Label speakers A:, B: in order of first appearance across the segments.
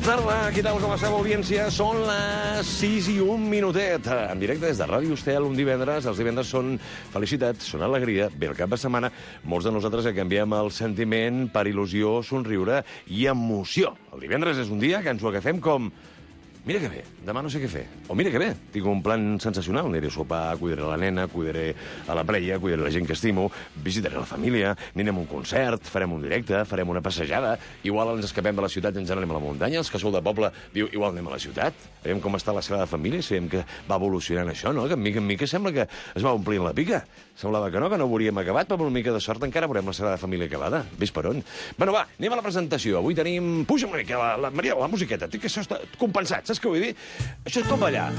A: tarda, què tal, com esteu, audiència? Són les 6 i 1 minutet. En directe des de Ràdio Estel, un divendres. Els divendres són felicitat, són alegria. Bé, el cap de setmana, molts de nosaltres que canviem el sentiment per il·lusió, somriure i emoció. El divendres és un dia que ens ho agafem com... Mira que bé, demà no sé què fer. O mira que bé, tinc un plan sensacional. Aniré a sopar, cuidaré la nena, cuidaré a la parella, cuidaré la gent que estimo, visitaré la família, anirem a un concert, farem un directe, farem una passejada. Igual ens escapem de la ciutat i ens anem a la muntanya. Els que sou de poble diu, igual anem a la ciutat. Veiem com està la Sagrada Família, sabem que va evolucionant això, no? Que en mica sembla que es va omplint la pica. Semblava que no ho hauríem acabat, però amb una mica de sort encara veurem la Sagrada Família acabada. Ves per on. Bueno, va, anem a la presentació. Avui tenim... Puja una mica, Maria, la musiqueta. Que això està compensat, saps què vull dir? Això és com ballar.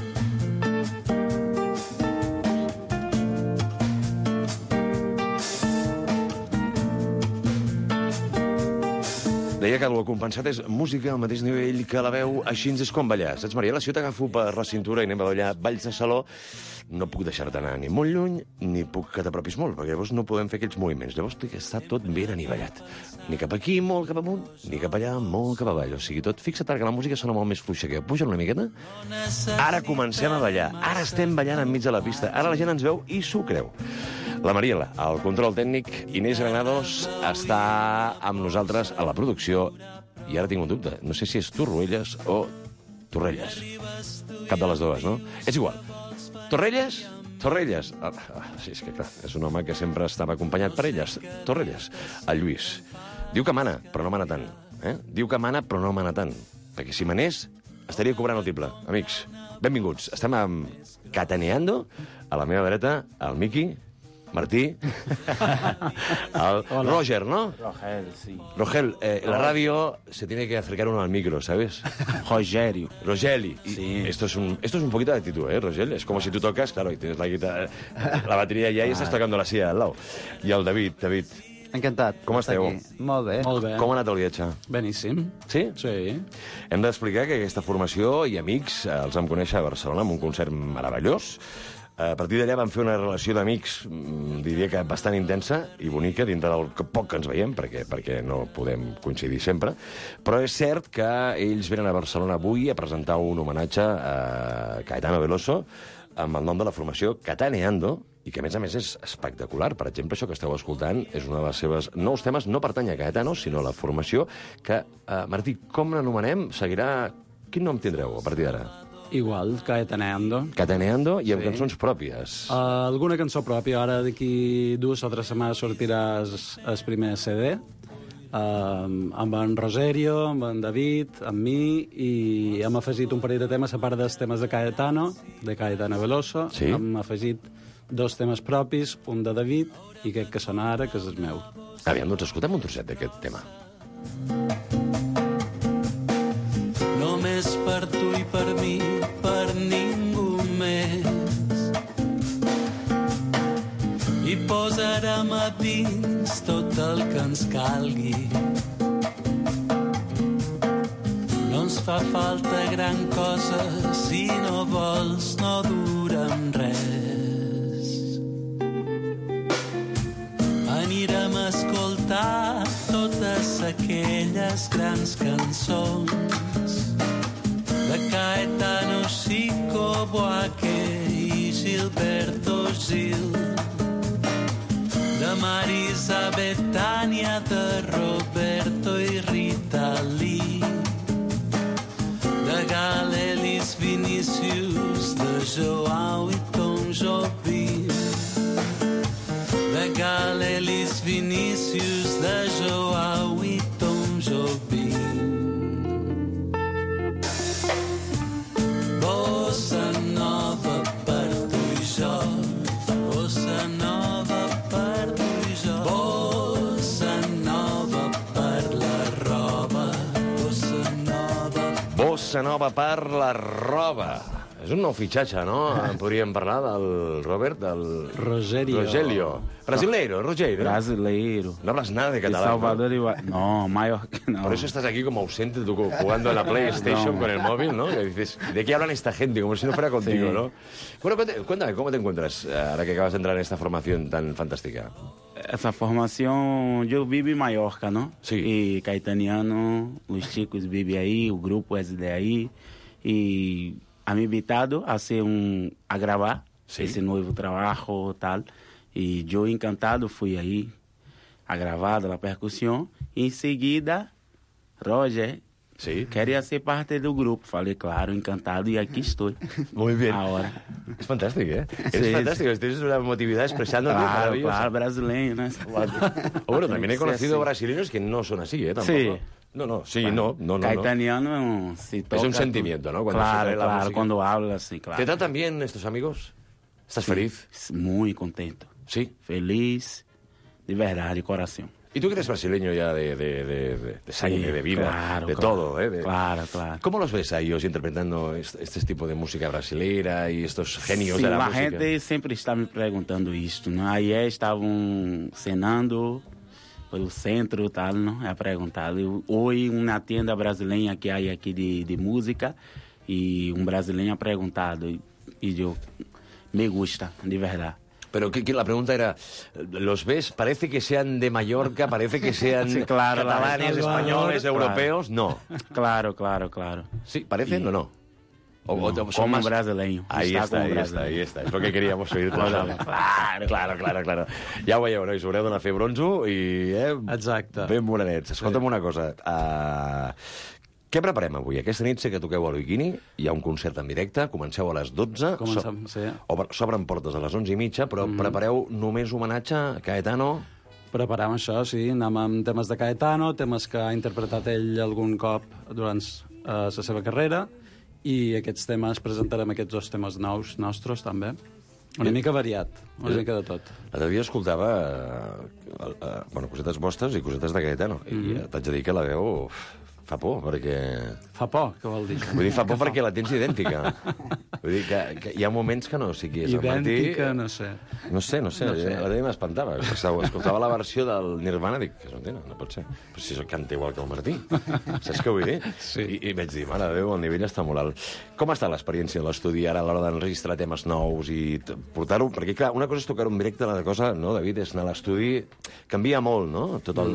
A: Deia que el compensat és música al mateix nivell que la veu, així és com ballar. Saps, Mariela? Si jo t'agafo per la cintura i anem a ballar balls de saló, no puc deixar-te anar ni molt lluny, ni puc que t'apropis molt, perquè llavors no podem fer aquells moviments. Llavors té que estar tot ben anivellat. Ni cap aquí, molt cap amunt, ni cap allà, molt cap avall. O sigui, tot fixa't que la música sona molt més fluixa que puja una miqueta. Ara comencem a ballar. Ara estem ballant enmig de la pista. Ara la gent ens veu i s'ho creu. La Mariela, al control tècnic, Inés Granados, està amb nosaltres a la producció. I ara tinc un dubte. No sé si és Torroelles o Torrelles. Cap de les dues, no? És igual. Torrelles? Torrelles. Sí, és que clar, és un home que sempre estava acompanyat per elles. Torrelles. El Lluís. Diu que mana, però no mana tant. Diu que mana, però no mana tant. Perquè si manés, estaria cobrant el triple. Amics, benvinguts. Estem amb Cataneando, a la meva dreta, el Miqui, Martí, el Roger, ¿no?
B: Rogel, sí.
A: Rogel, la radio se tiene que acercar uno al micro, ¿sabes?
B: Rogerio.
A: Rogeli.
B: Sí.
A: Esto es un poquito de actitud, Rogel? Es como si tú tocas, claro, y tienes la guitarra, la batería ya y estás tocando la silla al lado. I el David.
C: Encantat.
A: Com esteu?
C: Molt bé.
B: Molt bé.
A: Com ha anat el viatge?
B: Beníssim.
A: Sí?
B: Sí.
A: Hem d'explicar que aquesta formació i amics els vam conèixer a Barcelona amb un concert meravellós. A partir d'allà vam fer una relació d'amics, diria que bastant intensa i bonica, dintre del poc que ens veiem, perquè no podem coincidir sempre. Però és cert que ells venen a Barcelona avui a presentar un homenatge a Caetano Veloso amb el nom de la formació Cataneando, i que, a més, és espectacular. Per exemple, això que esteu escoltant és una de les seves nous temes. No pertany a Caetano, sinó a la formació que, Martí, com l'anomenem? Seguirà... Quin nom tindreu a partir d'ara?
B: Igual, Caetaneando.
A: Caetaneando i amb cançons pròpies.
B: Alguna cançó pròpia. Ara d'aquí 2 o 3 setmanes sortirà el primer CD amb en Rogerio, amb en David, amb mi, i hem afegit un parell de temes a part dels temes de Caetano Veloso.
A: Sí.
B: Hem afegit 2 temes propis, un de David i aquest que sona ara, que és el meu.
A: Aviam, doncs escoltem un trosset d'aquest tema.
D: Només per tu i per mi, per ningú més. I posarem a dins tot el que ens calgui. No ens fa falta gran cosa, si no vols no durem res. Anirem a escoltar totes aquelles grans cançons de Caetano, Chico Buarque i Gilberto Gil, de Marisa Betania, de Roberto i Rita Lee, de Galelis Vinícius, de Joao i Tom Jobim, de Galelis Vinícius, de Joao i Tom Jobim. Bossa nova per tu i jo, bossa nova per tu i jo, bossa nova per la roba, bossa nova.
A: Bossa nova per la roba. És un nou fitxatge, no? Podríem parlar del Robert, del...
B: Rogelio.
A: Brasileiro, Rogelio.
C: Brasileiro.
A: No hablas nada de
C: De
A: catalán.
C: Salvador No, Mallorca no.
A: Por eso estás aquí como ausente, tú jugando a la PlayStation con el móvil, ¿no? Que dices, ¿de qué hablan esta gente? Como si no fuera contigo,
C: Sí.
A: ¿no? Bueno, cuéntame, ¿cómo te encuentras ahora que acabas de entrar en esta formación tan fantástica?
C: Essa formação, eu vivo em Mallorca, não?
A: Sim.
C: E Caetaniano, os chicos vivem aí, o grupo é de aí. E a me invitado a gravar
A: Sim.
C: esse novo trabalho tal. E eu encantado fui aí a gravar a percussão. E em seguida, Roger
A: Sí.
C: queria ser parte do grupo. Falei, claro, encantado, e aqui estou.
A: Muy bien.
C: Ahora.
A: Es fantástico, ¿eh? Es
C: Sí,
A: fantástico. Tienes una emotividad expresándote
C: Claro,
A: maravillosa.
C: claro, brasileño, ¿no?
A: O bueno, también he
C: Sí,
A: conocido
C: sí.
A: brasileños que no son así, ¿eh? Tampoco.
C: Sí.
A: No. Sí, no.
C: Caetaniano se toca...
A: Es un sentimiento, ¿no? Cuando se
C: claro,
A: trae la
C: claro,
A: música.
C: cuando habla así, claro.
A: ¿Te tratan bien estos amigos? ¿Estás feliz?
C: Muy contento.
A: Sí.
C: Feliz, de verdad, de corazón.
A: Y tú que eres brasileño ya de sangre,
C: Sí,
A: de vida,
C: claro,
A: de
C: claro.
A: todo, ¿eh?
C: Claro.
A: ¿Cómo los ves a ellos interpretando este tipo de música brasilera y estos genios
C: Sim,
A: de la
C: a
A: música?
C: gente sempre está me perguntando isto, né? Ayer estavam cenando pelo centro e tal, não? É perguntado. Hoje, uma tenda brasileira que há aqui de música, e brasileiro ha perguntado, e eu, me gusta, de verdade.
A: Pero que la pregunta era, ¿los ves? ¿Parece que sean de Mallorca? ¿Parece que sean
C: Sí, claro,
A: catalanes,
C: claro.
A: españoles,
C: Claro.
A: europeos? No.
C: Claro.
A: ¿Sí? ¿Parecen o no? O son
C: como
A: más-
C: brasileño.
A: Ahí está. Es lo que queríamos oír. Claro. Ja ho veieu, nois, haureu d'anar a fer bronzo i...
B: Exacte.
A: Ben morenets. Escolta'm una cosa. Què preparem avui? Aquesta nit sé que toqueu al Bikini, hi ha un concert en directe, comenceu a les 12.
B: Comencem, sí.
A: S'obren portes a les 11:30, però prepareu només homenatge a Caetano?
B: Preparem això, sí. Anem amb temes de Caetano, temes que ha interpretat ell algun cop durant la seva carrera, i aquests temes, presentarem aquests dos temes nous nostres, també. Una mica variat, una mica de tot.
A: L'altre dia escoltava cosetes vostres i cosetes de Caetano, i t'haig de dir que la veu fa por, perquè...
B: Fa por, què vol dir?
A: Vull dir, fa por perquè la tens idèntica. Vull dir que hi ha moments que no, o sigui, és el Martí...
B: Idèntica, no sé.
A: No sé. L'altre dia m'espantava. Escoltava la versió del Nirvana i dic, que no pot ser. Però si canta igual que el Martí. Saps què vull dir?
B: Sí.
A: I vaig dir, mare de Déu, el nivell està molt alt. Com està l'experiència de l'estudi ara a l'hora d'enregistrar temes nous i portar-ho? Perquè, clar, una cosa és tocar un directe, l'altra cosa, no, David, és anar a l'estudi... Canvia molt, no?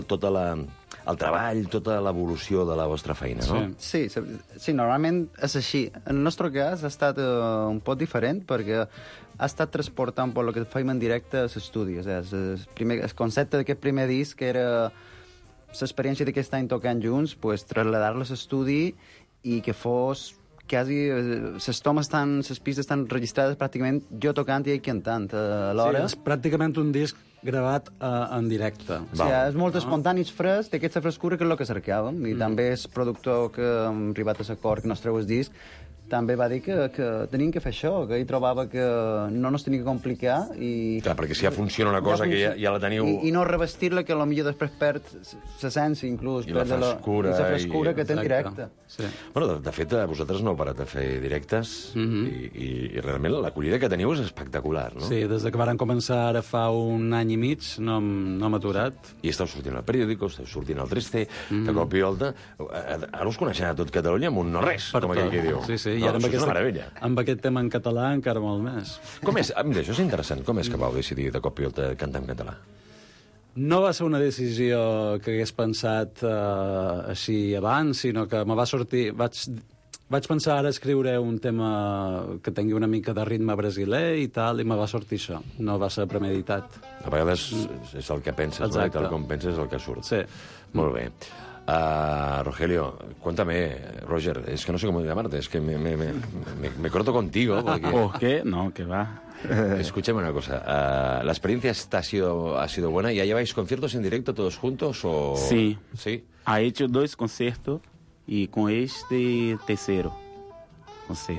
A: El treball, tota l'evolució de la vostra feina, no?
B: Sí.
E: Sí, normalment és així. En el nostre cas ha estat un poc diferent perquè ha estat transportant per el que fèiem en directe a l'estudi. El concepte d'aquest primer disc era l'experiència d'aquest any tocant junts, pues, traslladar-la a l'estudi i que fos quasi... Les tomes les pistes estan registrades pràcticament jo tocant i ell cantant alhora.
B: Sí, és pràcticament un disc gravat en directe.
E: O sigui, és molt espontani i fresc, té aquesta frescura que és el que cercàvem, i també el productor que hem arribat a l'acord que nos treu el disc també va dir que teníem que fer això, que ell trobava que no ens tenia que complicar i...
A: Clar, perquè si ja funciona una cosa que ja la teniu...
E: I no revestir-la, que potser després perd l'essència, inclús.
A: I la frescura.
E: I la frescura que té en directe.
B: Sí.
A: Bueno, de fet, vosaltres no heu parat de fer directes i realment l'acollida que teniu és espectacular, no?
B: Sí, des de que varen començar ara fa un any i mig no hem aturat.
A: I esteu sortint al periòdico, esteu sortint al 3C, de cop i volta... Ara us coneixen a tot Catalunya amb un no res, com aquell que diu.
B: Sí, i
A: No,
B: ara
A: això és una meravella.
B: amb aquest tema en català encara molt més.
A: Com és? Mira, això és interessant. Com és que vau decidir de cop i volta cantar en català?
B: No va ser una decisió que hagués pensat així abans, sinó que me va sortir... Vaig pensar ara escriure un tema que tingui una mica de ritme brasiler i tal, i me va sortir això. No va ser premeditat.
A: A vegades és el que penses, no? I
B: Exacte.
A: tal com penses és el que surt.
B: Sí.
A: Molt bé. Rogelio, cuéntame, Roger, es que no sé cómo llamarte, es que me corto contigo. Porque...
C: ¿Por qué? No, que va.
A: Escúchame una cosa, la experiencia ha sido buena. ¿Ya lleváis conciertos en directo todos juntos? O...
C: Sí.
A: ¿Sí?
C: Ha hecho 2 concertos y con este tercero concerto.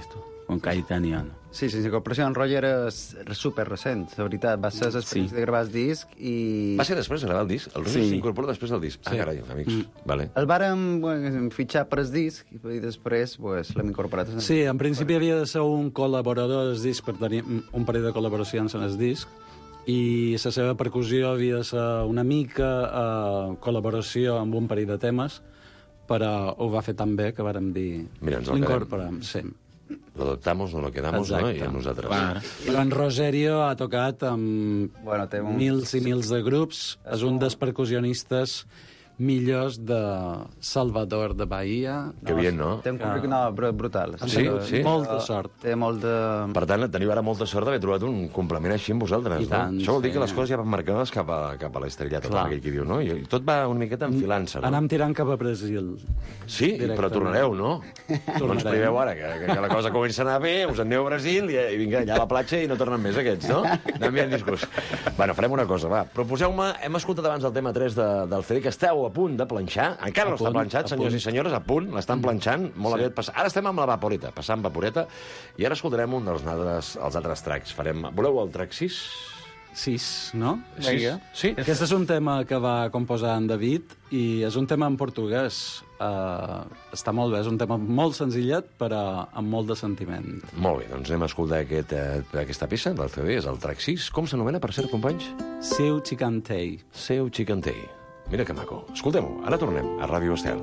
C: con Caetaniano.
E: Sí, la incorporació en Roger és super recent, la veritat. Va ser l'experiència de gravar el disc i...
A: Va ser després de gravar el disc? El Roger s'incorpora després del disc? Ah, carai, amics. Vale.
E: El vàrem fitxar per el disc i després l'hem incorporat.
B: Sí, en principi havia de ser un col·laborador del disc per tenir un parell de col·laboracions en el disc i la seva percussió havia de ser una mica col·laboració amb un parell de temes, però ho va fer tan bé que vàrem dir...
A: Mira, ens el
B: l'incorporem, sí.
A: Lo adoptamos, no lo quedamos,
B: Exacte.
A: no? I a nosaltres.
C: Claro.
B: Però en Rogerio ha tocat amb
E: té
B: mils i mils de grups. És un dels percussionistes millors de Salvador de Bahia.
A: Que bien, no?
E: Té un currículum brutal.
A: Sí?
B: Molta sort.
E: Té molt de...
A: Per tant, teniu ara molta sort d'haver trobat un complement així amb vosaltres,
B: I tant,
A: no? Això vol dir
B: sí.
A: que les coses ja van marcades cap a l'estrellata, com aquell que diu, no? I tot va una miqueta enfilant-se, no?
B: Anem tirant cap a Brasil.
A: Sí, però tornareu, no? No ens priveu ara, que la cosa comença a anar bé, us en aneu a Brasil i vinga, allà a la platja i no tornen més aquests, no? Anem enviant discos. Bueno, farem una cosa, va. Proposeu-me, hem escoltat abans el tema 3 del CD, que esteu a punt de planxar. Encara no està planxat, senyors i senyores, a punt, l'estan planxant, molt aviat. Ara estem amb la vaporeta, passant vaporeta, i ara escoltarem un dels altres tracks. Voleu el track 6?
B: 6, no?
A: Vinga. Sí?
B: Aquest és un tema que va composar en David i és un tema en portuguès. Està molt bé, és un tema molt senzillet, però amb molt de sentiment.
A: Molt bé, doncs anem a escoltar aquesta peça del CD, és el track 6. Com s'anomena, per cert, companys?
B: Seu Chicantei.
A: Seu Chicantei. Mira que maco. Escoltem-ho, ara tornem a Ràdio Estel.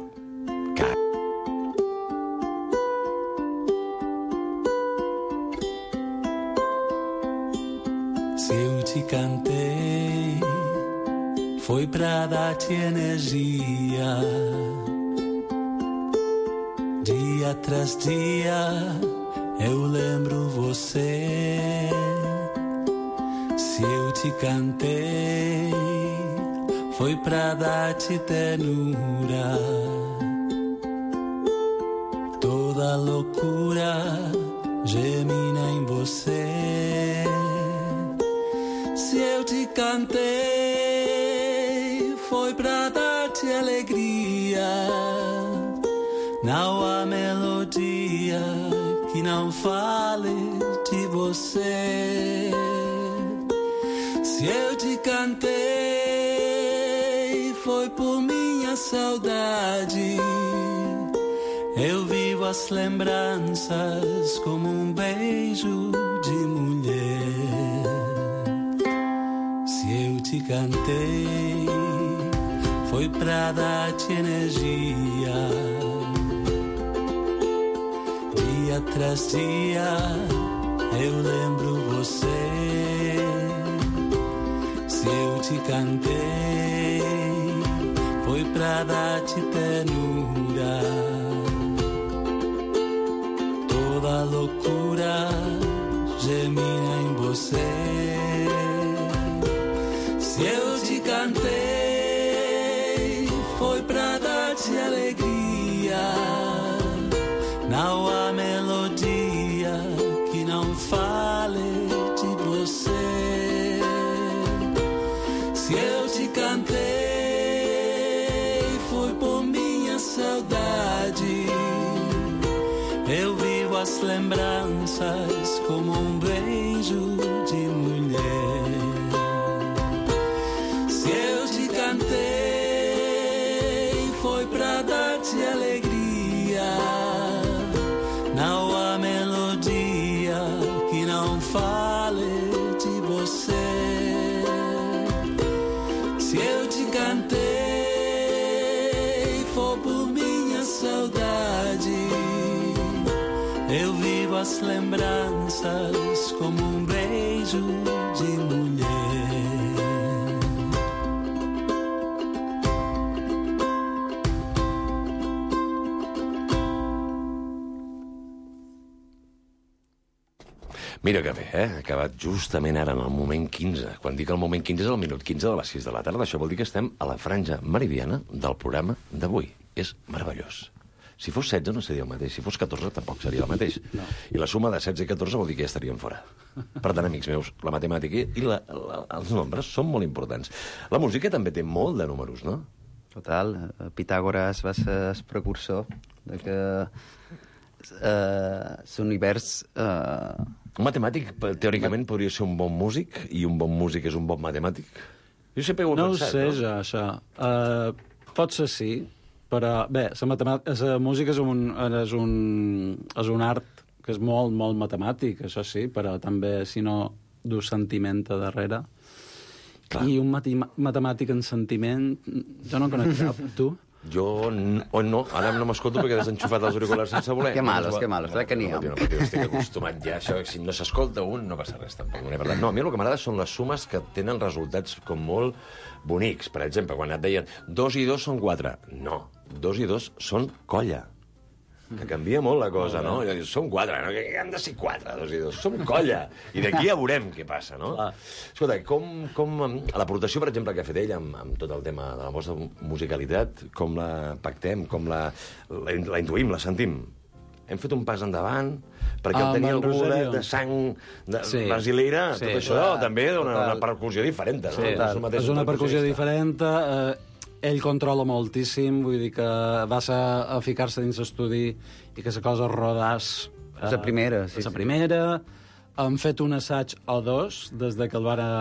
D: Se eu te cantei, foi pra dar-te energia. Dia tras dia, eu lembro você. Se eu te cantei, foi pra dar-te ternura. Toda loucura gemina em você. Se eu te cantei, foi pra dar-te alegria. Não há melodia que não fale de você. Se eu te cantei, foi por minha saudade. Eu vivo as lembranças como um beijo de mulher. Se eu te cantei, foi pra dar-te energia. Dia tras dia, eu lembro você. Se eu te cantei, foi pra dar-te ternura. Toda loucura gemina em você. Se eu te cantei, foi pra dar-te alegria. Não há melodia que não fale de você. Se eu te cantei, foi por minha saudade. Eu vivo as lembranças como um beijo de mulher. Se eu te cantei, foi pra dar-te alegria. Não há melodia que não fale de você. Se eu te cantei, foi por minha saudade. Eu vivo as lembranças como um beijo de mulher.
A: Mira que bé, ha acabat justament ara, en el moment 15. Quan dic el moment 15 és el minut 15 de les 6 de la tarda. Això vol dir que estem a la franja meridiana del programa d'avui. És meravellós. Si fos 16 no seria el mateix, si fos 14 tampoc seria el mateix. No. I la suma de 16 i 14 vol dir que ja estaríem fora. Per tant, amics meus, la matemàtica i els nombres són molt importants. La música també té molt de números, no?
E: Total. Pitàgores va ser el precursor de que l'univers...
A: Un matemàtic, teòricament, podria ser un bon músic, i un bon músic és un bon matemàtic? Jo sempre ho he
B: No ho
A: pensat,
B: sé,
A: no?
B: ja, això. Potser sí, però bé, la música és un art que és molt, molt matemàtic, això sí, però també, si no, du sentiment a darrere. Clar. I un matemàtic en sentiment, jo no conec cap, tu?
A: Jo no, ara no m'escolto perquè he desenxufat els auriculars sense voler.
E: Que malos, que n'hi ha.
A: No, perquè estic acostumat ja, això, si no s'escolta un, no passa res, tampoc. No, a mi el que m'agrada són les sumes que tenen resultats com molt bonics. Per exemple, quan et deien 2 i 2 són 4. No, 2 i 2 són colla. Que canvia molt la cosa, no? Som 4, no? Que han de ser 4, 2 i 2. Som colla. I d'aquí ja veurem què passa, no? Escolta, com l'aportació, per exemple, que ha fet ell amb tot el tema de la vostra musicalitat, com la pactem, com la intuïm, la sentim? Hem fet un pas endavant, perquè el tenir algú de sang brasileira, tot això també dona una percussió diferent, no?
B: Sí, és una percussió diferent. Ell controla moltíssim, vull dir que va a ficar-se dins l'estudi i que la cosa rodàs...
E: És la primera, sí.
B: La primera. Hem fet un assaig o dos des de que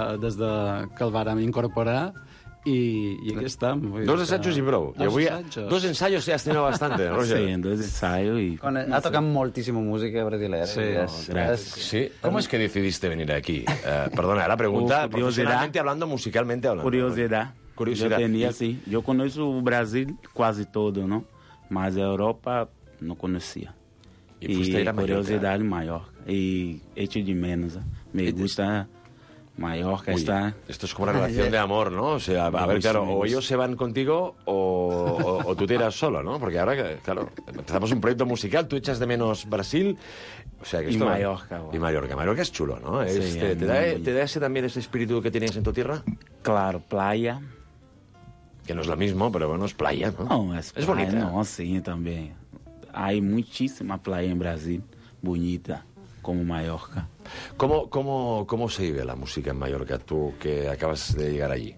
B: el vàrem incorporar i aquí estem.
A: 2 assajos i prou. I avui 2 ensayos ya has tenido bastante, Roger.
C: Sí, 2 ensayos y...
E: Ha tocado muchísima música brasileña.
A: Sí. ¿Cómo es que decidiste venir aquí? Perdona, la pregunta, profesionalmente hablando, musicalmente hablando.
C: Curiosidad. Yo tenía, sí. Yo conozco Brasil casi todo, ¿no? Mas Europa no conocía.
A: Y fuiste a ir a Mallorca.
C: Curiosidad en Mallorca. Y hecho de menos. Me gusta Mallorca. Está...
A: Esto es como una relación de amor, ¿no? O sea, a ver, claro, o ellos se van contigo o tú te irás solo, ¿no? Porque ahora, claro, empezamos un proyecto musical, tú echas de menos Brasil. O sea, que esto
C: Mallorca.
A: Y Mallorca. Mallorca es chulo, ¿no?
C: Sí,
A: ¿Te da ese también ese espíritu que tienes en tu tierra?
C: Claro, playa.
A: Que no es lo mismo, pero bueno, es playa, ¿no?
C: No, es
A: bonita.
C: No, sí, también. Hay muchísima playa en Brasil, bonita, como Mallorca.
A: ¿Cómo se vive la música en Mallorca, tú que acabas de llegar allí?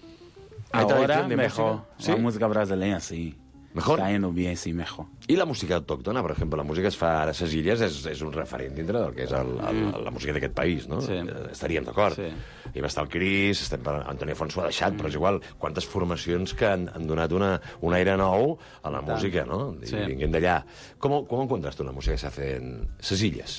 C: Ahora mejor.
A: ¿Sí?
C: La música brasileña, sí.
A: ¿Mejor?
C: Está yendo bien, sí, mejor.
A: I la música autòctona, per exemple, la música que es fa a les Illes és un referent dintre del que és la música d'aquest país, no?
B: Sí.
A: Estaríem d'acord.
B: Sí.
A: Hi va estar el Cris, Antonio Afonso ho ha deixat, però és igual, quantes formacions que han donat un aire nou a la música, no?
B: Sí.
A: I vinguent d'allà. Com encuentras tu la música que se hace en les Illes?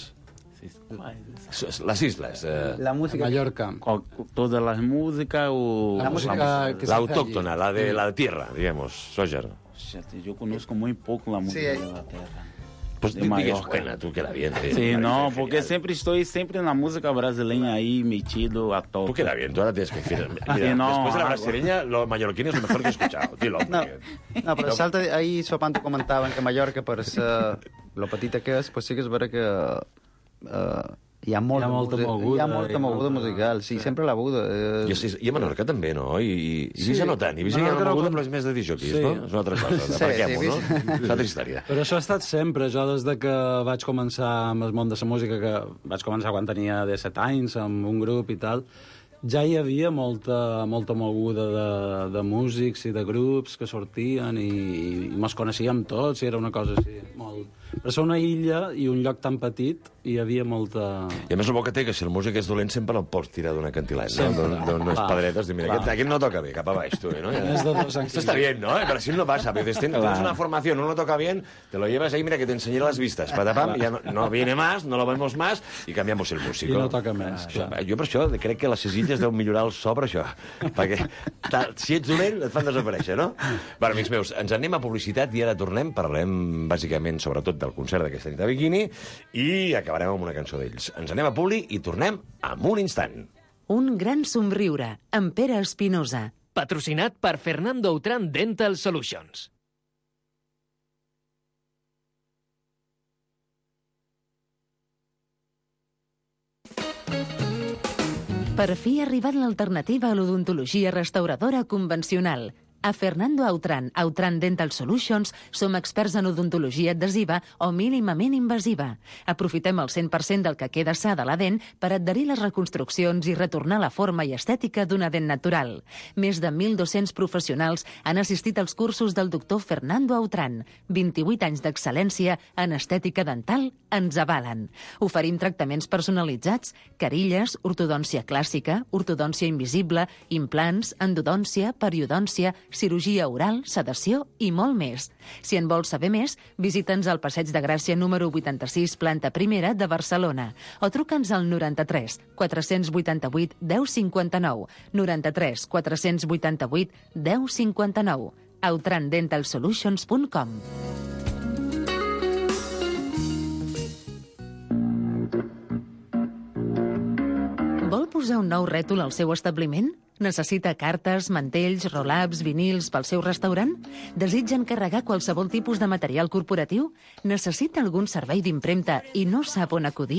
A: Las islas.
E: La música...
B: Mallorca.
C: Todas las músicas o...
B: La música que se
A: La
B: hace
A: autóctona,
B: allí.
A: la de tierra, digamos, Roger.
C: Yo conozco muy poco la música
E: Sí.
C: de la tierra.
A: Pues
C: De
A: di que es
C: Mallorca.
A: buena, tú que la bien.
C: Sí, no, porque siempre estoy en la música brasileña ahí metido a todo.
A: Tú queda bien, tú ahora tienes que decir. Mira,
C: Sí, no,
A: después de la
C: algo.
A: brasileña, lo mallorquín es lo mejor que he escuchado. Dilo.
E: No,
A: porque-
E: no, però salta, ahir sopant comentaven que Mallorca, per ser lo petita que és, pues sí que és vera que hi ha molta moguda musical. Sí, sempre la buda.
A: I a Menorca també, no? I Ibiza no tant. Ibiza hi ha
B: Menorca
A: una
B: no
A: moguda,
B: tant.
A: però és més de disjockeys,
B: Sí.
A: no? És una altra cosa.
E: Sí,
A: Aparquem-ho,
E: sí,
A: no? És una altra història.
B: Però això ha estat sempre. Jo, des de que vaig començar amb el món de la música, que vaig començar quan tenia 17 anys, amb un grup i tal, ja hi havia molta moguda de músics i de grups que sortien i mos coneixíem tots, i era una cosa així, molt... Però ser una illa i un lloc tan petit, hi havia molta...
A: I a més el bo que té que si el músic és dolent sempre el pots tirar d'un acantilat, no? D'unes
B: Clar.
A: pedretes, dir, mira,
B: Clar.
A: aquest no toca bé, cap a baix, tu, ¿no?
B: Més de 2 anys.
A: Esto está bien, ¿no? Pero así no pasa. Pero dices, tienes una formación, uno toca bien, te lo llevas ahí, mira, que te enseñaré las vistas. Patapam, ya no viene más, no lo vemos más, y cambiamos el músico.
B: I no toca més.
A: Jo per això crec que les Illes deu millorar el so per això. Perquè si ets dolent et fan desaparèixer, no? Bé, amics meus, ens anem a publicitat i ara tornem. Parlem bàsicament sobretot del concert d'aquesta nit a Bikini i acabarem amb una cançó d'ells. Ens anem a publi i tornem en un instant.
F: Un gran somriure, amb Pere Espinosa.
G: Patrocinat per Fernando Outram Dental Solutions.
F: Per fi ha arribat l'alternativa a l'odontologia restauradora convencional. A Fernando Autran Dental Solutions som experts en odontologia adhesiva o mínimament invasiva. Aprofitem el 100% del que queda sa de la dent per adherir les reconstruccions i retornar la forma i estètica d'una dent natural. Més de 1.200 professionals han assistit als cursos del doctor Fernando Autran. 28 anys d'excel·lència en estètica dental ens avalen. Oferim tractaments personalitzats, carilles, ortodòncia clàssica, ortodòncia invisible, implants, endodòncia, periodòncia, cirurgia oral, sedació i molt més. Si en vols saber més, visita'ns al Passeig de Gràcia número 86, planta primera de Barcelona, o truca'ns al 93 488 1059, 93 488 1059, autrandentalsolutions.com. Vol posar un nou rètol al seu establiment? Necessita cartes, mantells, roll-ups, vinils pel seu restaurant? Desitja encarregar qualsevol tipus de material corporatiu? Necessita algun servei d'impremta i no sap on acudir?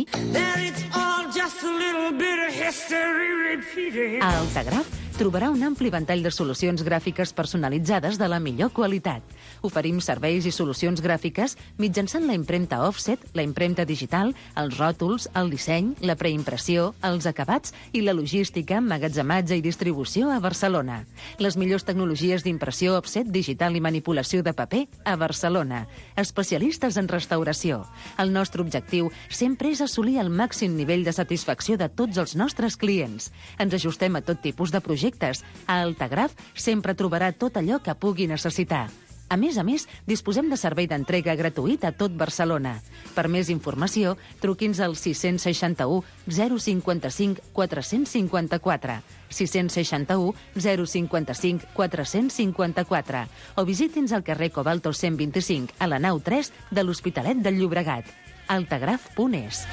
F: A Altagraf trobarà un ampli ventall de solucions gràfiques personalitzades de la millor qualitat. Oferim serveis i solucions gràfiques mitjançant la impremta offset, la impremta digital, els ròtols, el disseny, la preimpressió, els acabats i la logística, emmagatzematge i distribució a Barcelona. Les millors tecnologies d'impressió offset, digital i manipulació de paper a Barcelona. Especialistes en restauració. El nostre objectiu sempre és assolir el màxim nivell de satisfacció de tots els nostres clients. Ens ajustem a tot tipus de projectes. A Altagraf sempre trobarà tot allò que pugui necessitar. A més, disposem de servei d'entrega gratuït a tot Barcelona. Per més informació, truqui'ns al 661 055 454, 661 055 454, o visiti'ns al carrer Cobalto 125, a la nau 3 de l'Hospitalet del Llobregat. altagraf.es.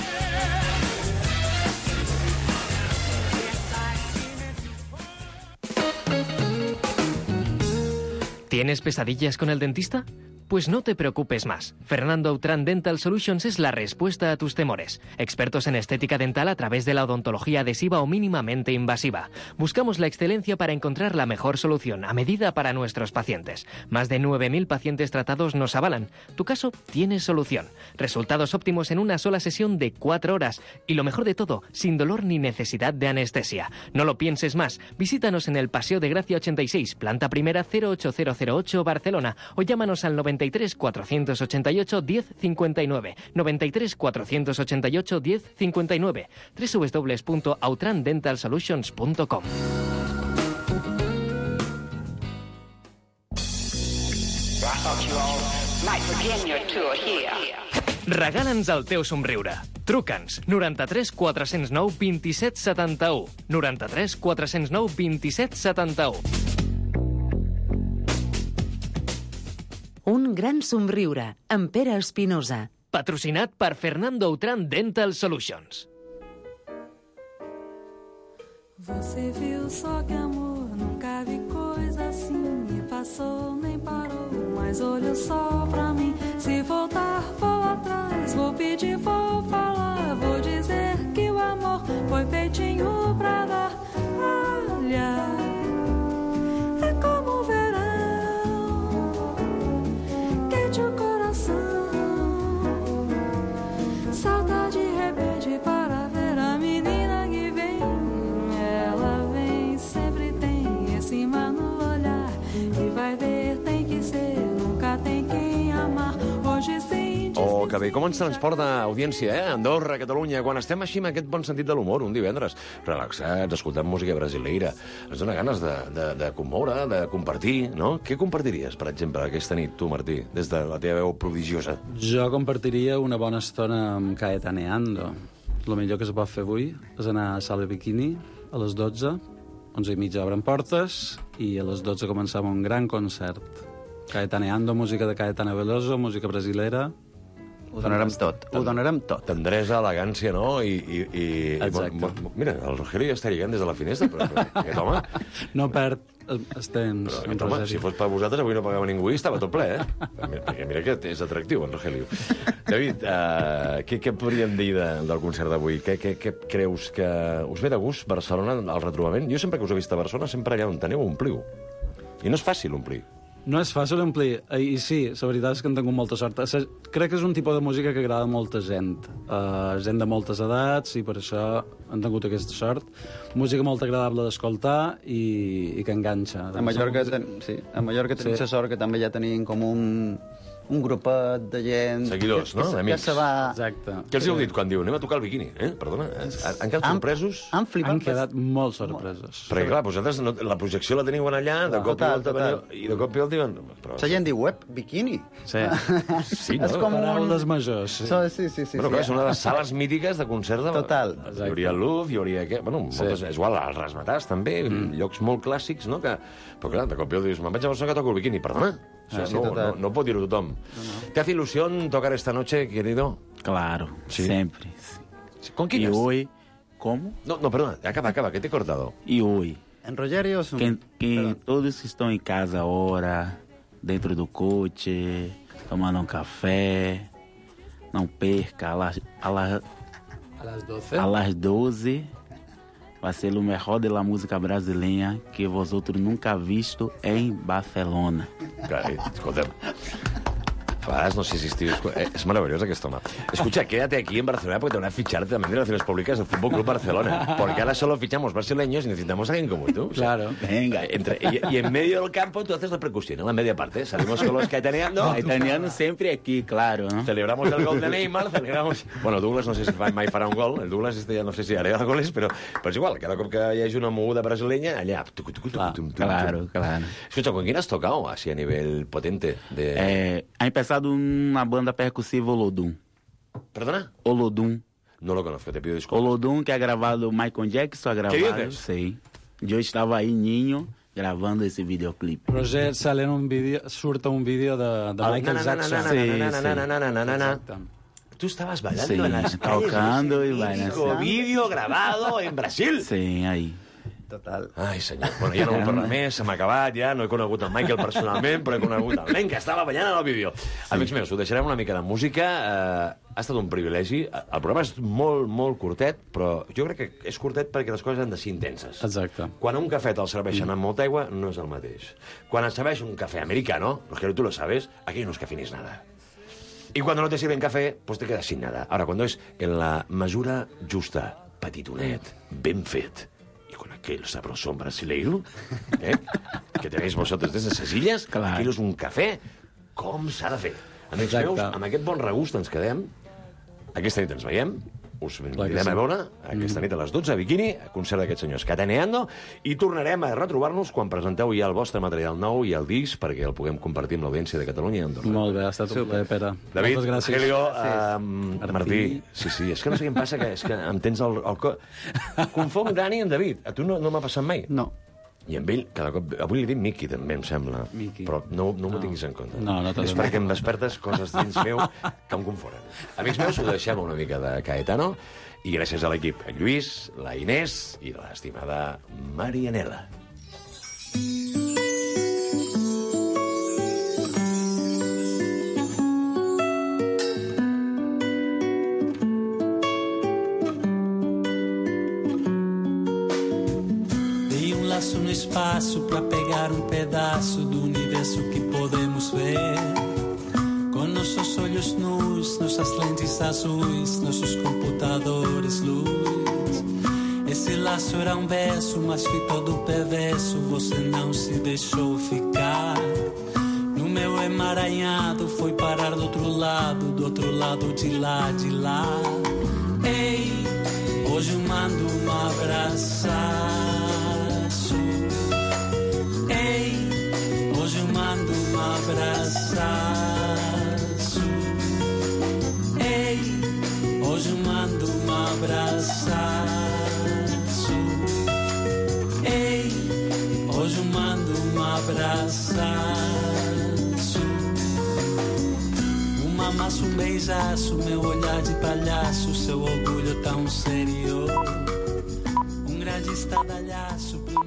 G: ¿Tienes pesadillas con el dentista? Pues no te preocupes más. Fernando Autran Dental Solutions es la respuesta a tus temores. Expertos en estética dental a través de la odontología adhesiva o mínimamente invasiva. Buscamos la excelencia para encontrar la mejor solución a medida para nuestros pacientes. Más de 9.000 pacientes tratados nos avalan. Tu caso tiene solución. Resultados óptimos en una sola sesión de 4 horas. Y lo mejor de todo, sin dolor ni necesidad de anestesia. No lo pienses más. Visítanos en el Paseo de Gracia 86, planta primera 08008 Barcelona, o llámanos al 93 488 1059, 93 488 1059, www.autrandentalsolutions.com. Regala'ns el teu somriure. Truca'ns 93 409 27 71, 93 409 27 71.
F: Un gran somriure, amb Pere Espinosa.
G: Patrocinat per Fernando Autran Dental Solutions.
H: Você viu só que amor, nunca vi coisa assim. E passou, nem parou, mas olhou só pra mim. Se voltar, vou atrás, vou pedir, vou falar. Vou dizer que o amor foi feitinho pra dar. Olha, é como o verão, quente o coração. Saudade rebelde para ver a menina que vem. Ela vem, sempre tem esse mar no olhar. E vai ver, tem que ser, nunca tem quem amar. Hoje sente...
A: Oh, que bé, com ens transporta audiència, Andorra, Catalunya, quan estem així amb aquest bon sentit de l'humor, un divendres, relaxats, escoltant música brasileira. Ens dona ganes de commoure, de compartir, no? Què compartiries, per exemple, aquesta nit, tu, Martí, des de la teva veu prodigiosa?
B: Jo compartiria una bona estona amb Caetaneando. El millor que es pot fer avui és anar a Sala Bikini a les 12, 11:30 obren portes, i a les 12 començam un gran concert. Caetaneando, música de Caetano Veloso, música brasilera.
E: Ho donarem tot, ho donarem tot.
A: Tendresa, elegància, no?
B: Exacte.
A: Mira, el Rogelio ja està lligant des de la finestra, però aquest home...
B: No perd el temps.
A: Però aquest home, si fos per vosaltres, avui no pagava ningú i estava tot ple, Perquè mira que és atractiu, en Rogelio. David, què podríem dir del concert d'avui? Què creus que... Us ve de gust Barcelona, el retrobament? Jo sempre que us he vist a Barcelona, sempre allà on aneu ompliu. I no és fàcil omplir.
B: No és fàcil omplir, i sí, la veritat és que han tingut molta sort. Crec que és un tipus de música que agrada a molta gent, gent de moltes edats, i per això han tingut aquesta sort. Música molt agradable d'escoltar i que enganxa.
E: A Mallorca, a Mallorca tenim la sort que també ja tenim com un grupet de gent...
A: Seguidors, no? Amics.
E: Que se va...
B: Exacte.
A: Què els heu dit quan diu anem a tocar el biquini? Perdona, han quedat sorpresos?
E: Han flipat.
B: Han quedat molt sorpresos.
A: Perquè, clar, vosaltres la projecció la teniu allà, de cop i volta veniu, i de cop i volta diuen...
E: La gent diu, biquini.
B: Sí.
A: Sí, no?
E: És com
B: Paraules majors.
E: Sí.
A: Bueno, clar, és una de les sales mítiques de concert de...
E: Total.
A: Hi hauria el Louvre, hi hauria... Bueno, moltes... És igual, els Rasmatàs, també, llocs molt clàssics, no? Però, clar, de cop i volta dius, me'n vaig a Barcelona que toco el biquini. Perdona? No pot dir-ho tothom. ¿Te hace ilusión tocar esta noche, querido?
C: Claro,
A: Sí.
C: siempre.
A: ¿Con quién
C: Y
A: es?
C: hoy, ¿cómo?
A: No, perdona, acaba, que te he cortado.
C: Y hoy,
E: En Rogerio...
C: que todos que estão em casa agora, dentro do coche, tomando um café, não perca,
B: A las 12.
C: a las 12 vai ser o melhor da música brasileira que vosotros nunca visto em Barcelona.
A: Clar, escolta'm, a vegades no sé si estiu... És meravellós aquest home. Escucha, quédate aquí en Barcelona porque te van a fichar también de Relaciones Públicas del Fútbol Club Barcelona. Porque ahora solo fichamos brasileños y necesitamos a alguien como tú. O sea,
B: Claro.
C: Venga,
A: y en medio del campo tú haces la percusión, en la media parte. Salimos con los caetaneando.
C: italiano sempre aqui, claro, ¿no?
A: Celebramos el gol de Neymar, celebramos... Bueno, Douglas no sé si mai farà un gol, el Douglas ja no sé si harà goles, però és igual, cada cop que hi hagi una moguda brasilenya, allà...
C: Claro.
A: Escucha, ¿con quién has tocado así a nivel potente? De...
C: Ha empezado uma banda percussiva Olodum.
A: ¿Perdona?
C: Olodum.
A: No lo conozco, te pido disculpas.
C: Olodum, que ha gravado Michael Jackson, ha
A: ¿Qué
C: gravado...
A: dices?
C: Sei. Eu estava aí, niño, gravando esse videoclipe.
B: Roger surt un vídeo de Michael Jackson. Exacte.
A: Tú estabas bailando
C: Sí,
A: en las calles.
C: tocando y
A: Mítico
C: bailando.
A: vídeo grabado en Brasil.
C: Sim, aí.
E: Total.
A: Ai, senyor. Bueno, ja no vull parlar més, se m'ha acabat, ja no he conegut el Michael personalment, però he conegut el nen que estava ballant en el vídeo. Amics meus, ho deixarem una mica de música. Ha estat un privilegi. El programa és molt curtet, però jo crec que és curtet perquè les coses han de ser intenses.
B: Exacte.
A: Quan un cafè te'l serveixen amb molta aigua, no és el mateix. Quan et serveix un café americano, Rogelio, tú lo sabes, aquí no es cafenis nada. Y cuando no te sirven café, pues te quedas sin nada. Ahora, cuando es en la mesura justa, petitonet, ben fet, y con aquel sabrosón brasileiro, que tenéis vosotros desde ses illes,
C: Clar.
A: aquí és un cafè, com s'ha de fer. Amics
B: Exacte.
A: meus, amb aquest bon regust ens quedem. Aquesta nit ens veiem. Us
B: que
A: anirem
B: sí.
A: a veure aquesta nit a les 12 a Bikini, a concert d'aquests senyors Cateneando, i tornarem a retrobar-nos quan presenteu ja el vostre material nou i el disc perquè el puguem compartir amb l'audiència de Catalunya i Andorra.
B: Molt bé, ha estat un plaer, Pere.
A: David,
B: Moltes gràcies.
A: Rogelio, Martí. Sí, és que no sé què em passa, és que em tens el Confonc Dani i en David. A tu no m'ha passat mai?
E: No.
A: I amb ell, cada cop... Avui li dic Miqui, també, em sembla.
B: Miqui.
A: Però no m'ho tinguis en compte.
B: No t'ho
A: És
B: dono.
A: perquè em despertes coses dins meu que em confonen. Amics meus, ho deixem una mica de Caetano i gràcies a l'equip, en Lluís, la Inés i l'estimada Marianela.
D: Dei um laço no espaço pra pegar um pedaço do universo que podemos ver. Com nossos olhos nus, nossas lentes azuis, nossos computadores luz. Esse laço era um verso, mas foi todo perverso. Você não se deixou ficar. No meu emaranhado foi parar do outro lado de lá, de lá. Ei, hoje eu mando um abraço. Ei, hoje eu mando um abraço. Ei, hoje eu mando um abraço. Ei, hoje eu mando um abraço. Uma massa, um beijaço, meu olhar de palhaço, seu orgulho tão sério. Um grande estardalhaço.